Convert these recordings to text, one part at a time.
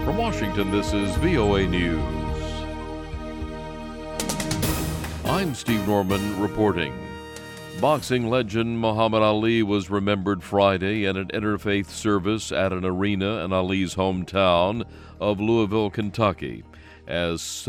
From Washington, this is VOA News. I'm Steve Norman reporting. Boxing legend Muhammad Ali was remembered Friday at an interfaith service at an arena in Ali's hometown of Louisville, Kentucky, as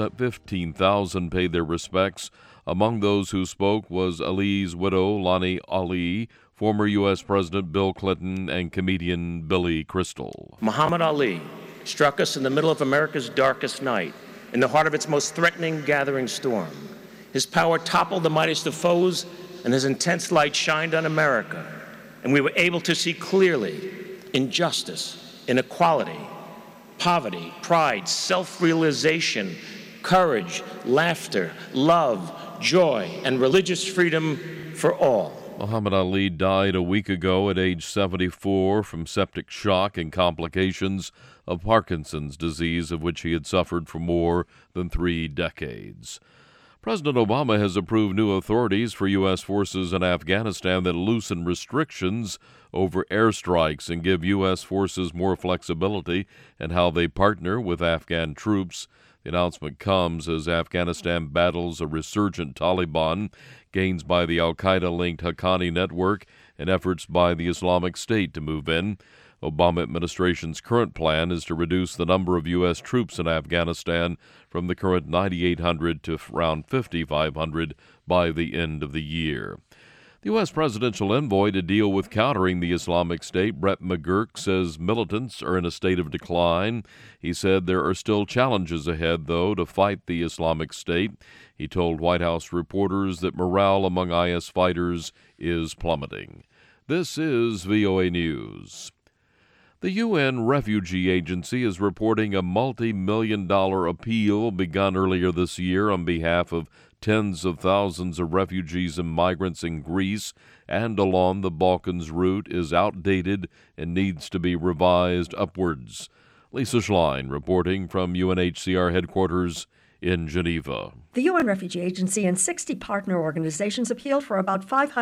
15,000 paid their respects. Among those who spoke was Ali's widow, Lonnie Ali, former U.S. President Bill Clinton, and comedian Billy Crystal. Muhammad Ali struck us in the middle of America's darkest night, in the heart of its most threatening gathering storm. His power toppled the mightiest of foes, and his intense light shined on America, and we were able to see clearly injustice, inequality, poverty, pride, self-realization, courage, laughter, love, joy, and religious freedom for all. Muhammad Ali died a week ago at age 74 from septic shock and complications of Parkinson's disease, of which he had suffered for more than 3 decades. President Obama has approved new authorities for U.S. forces in Afghanistan that loosen restrictions over airstrikes and give U.S. forces more flexibility in how they partner with Afghan troops. The announcement comes as Afghanistan battles a resurgent Taliban, gains by the al-Qaeda-linked Haqqani network, and efforts by the Islamic State to move in. Obama administration's current plan is to reduce the number of U.S. troops in Afghanistan from the current 9,800 to around 5,500 by the end of the year. The U.S. presidential envoy to deal with countering the Islamic State, Brett McGurk, says militants are in a state of decline. He said there are still challenges ahead, though, to fight the Islamic State. He told White House reporters that morale among IS fighters is plummeting. This is VOA News. The UN Refugee Agency is reporting a multi-million-dollar appeal begun earlier this year on behalf of tens of thousands of refugees and migrants in Greece and along the Balkans route is outdated and needs to be revised upwards. Lisa Schlein reporting from UNHCR headquarters in Geneva. The UN Refugee Agency and 60 partner organizations appealed for about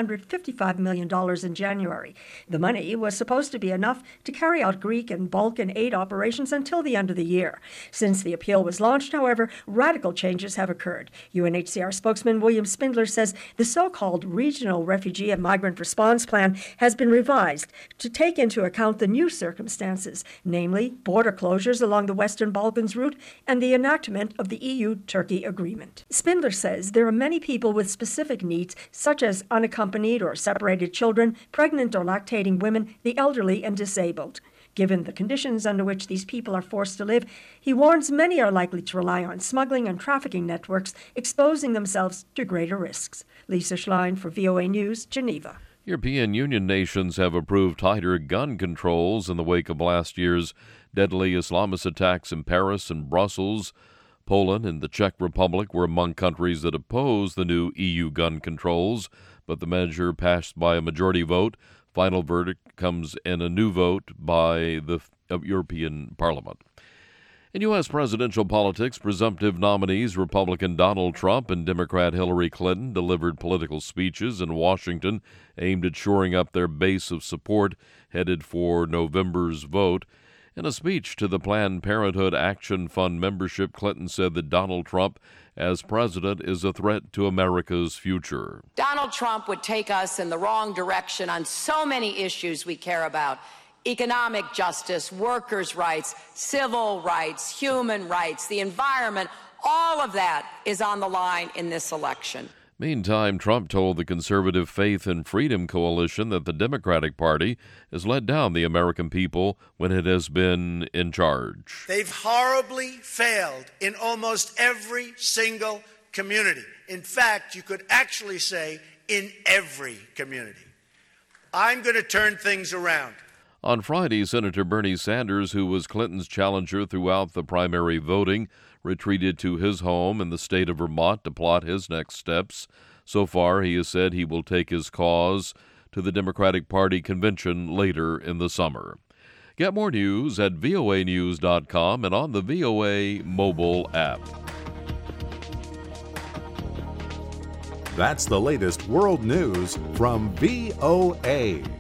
$555 million in January. The money was supposed to be enough to carry out Greek and Balkan aid operations until the end of the year. Since the appeal was launched, however, radical changes have occurred. UNHCR spokesman William Spindler says the so-called Regional Refugee and Migrant Response Plan has been revised to take into account the new circumstances, namely border closures along the Western Balkans route and the enactment of the EU-Turkey agreement. Spindler says there are many people with specific needs, such as unaccompanied or separated children, pregnant or lactating women, the elderly, and disabled. Given the conditions under which these people are forced to live, he warns many are likely to rely on smuggling and trafficking networks, exposing themselves to greater risks. Lisa Schlein for VOA News, Geneva. European Union nations have approved tighter gun controls in the wake of last year's deadly Islamist attacks in Paris and Brussels. Poland and the Czech Republic were among countries that opposed the new EU gun controls, but the measure passed by a majority vote. Final verdict comes in a new vote by the European Parliament. In U.S. presidential politics, presumptive nominees Republican Donald Trump and Democrat Hillary Clinton delivered political speeches in Washington aimed at shoring up their base of support headed for November's vote. In a speech to the Planned Parenthood Action Fund membership, Clinton said that Donald Trump as president is a threat to America's future. Donald Trump would take us in the wrong direction on so many issues we care about: economic justice, workers' rights, civil rights, human rights, the environment. All of that is on the line in this election. Meantime, Trump told the conservative Faith and Freedom Coalition that the Democratic Party has let down the American people when it has been in charge. They've horribly failed in almost every single community. In fact, you could actually say in every community. I'm going to turn things around. On Friday, Senator Bernie Sanders, who was Clinton's challenger throughout the primary voting, retreated to his home in the state of Vermont to plot his next steps. So far, he has said he will take his cause to the Democratic Party convention later in the summer. Get more news at voanews.com and on the VOA mobile app. That's the latest world news from VOA.